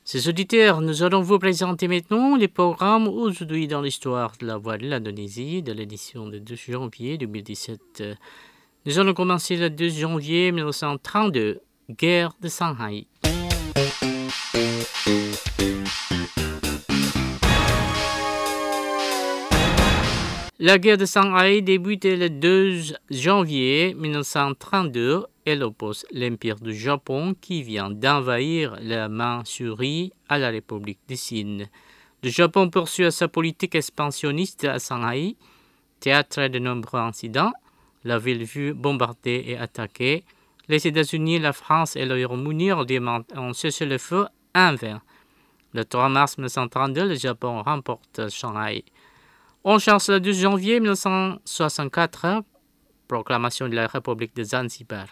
Ces auditeurs, nous allons vous présenter maintenant les programmes aujourd'hui dans l'histoire de la voix de l'Indonésie de l'édition du 2 janvier 2017. Nous allons commencer le 2 janvier 1932, guerre de Shanghai. La guerre de Shanghai débute le 2 janvier 1932. Elle oppose l'Empire du Japon qui vient d'envahir la Manchurie à la République de Chine. Le Japon poursuit sa politique expansionniste à Shanghai, théâtre de nombreux incidents. La ville fut bombardée et attaquée. Les États-Unis, la France et le Royaume-Uni demandent un cessez-le-feu en vain. Le 3 mars 1932, le Japon remporte Shanghai. On cherche le 12 janvier 1964, proclamation de la République de Zanzibar.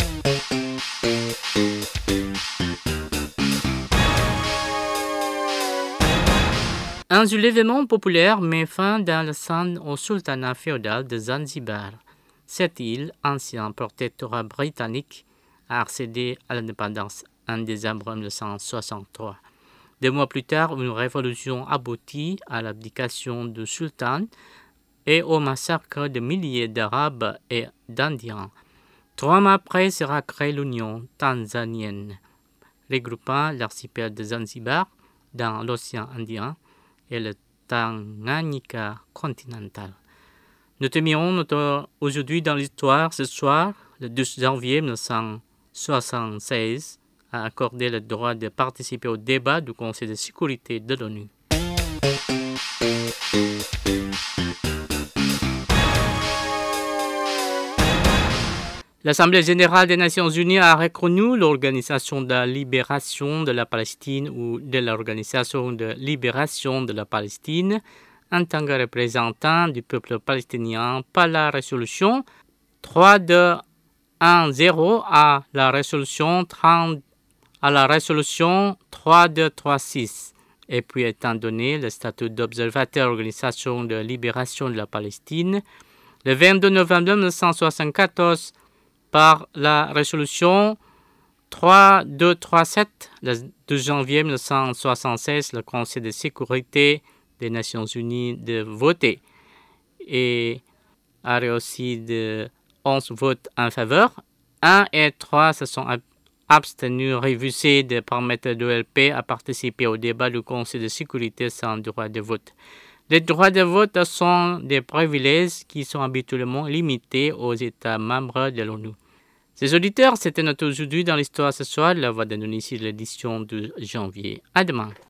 Un soulèvement populaire met fin dans le sang au sultanat féodal de Zanzibar. Cette île, ancien protectorat britannique, a accédé à l'indépendance en décembre 1963. 2 mois plus tard, une révolution aboutit à l'abdication du sultan et au massacre de milliers d'Arabes et d'Indiens. 3 mois après sera créée l'Union tanzanienne, regroupant l'archipel de Zanzibar dans l'océan Indien et le Tanganyika continental. Nous terminons aujourd'hui dans l'histoire ce soir, le 12 janvier 1976, a accordé le droit de participer au débat du Conseil de sécurité de l'ONU. L'Assemblée générale des Nations unies a reconnu l'Organisation de la libération de la Palestine ou de l'Organisation de libération de la Palestine en tant que représentant du peuple palestinien par la résolution 3210 à la résolution 3236. Et puis étant donné le statut d'observateur de l'Organisation de libération de la Palestine, le 22 novembre 1974, par la résolution 3237, le 12 janvier 1976, le Conseil de sécurité des Nations unies de voter et a réussi de 11 votes en faveur. 1 et 3 se sont abstenus, refusés de permettre de l'OLP à participer au débat du Conseil de sécurité sans droit de vote. Les droits de vote sont des privilèges qui sont habituellement limités aux États membres de l'ONU. Ces auditeurs, c'était notre aujourd'hui dans l'histoire ce soir, la voix d'Indonésie de l'édition de janvier. À demain.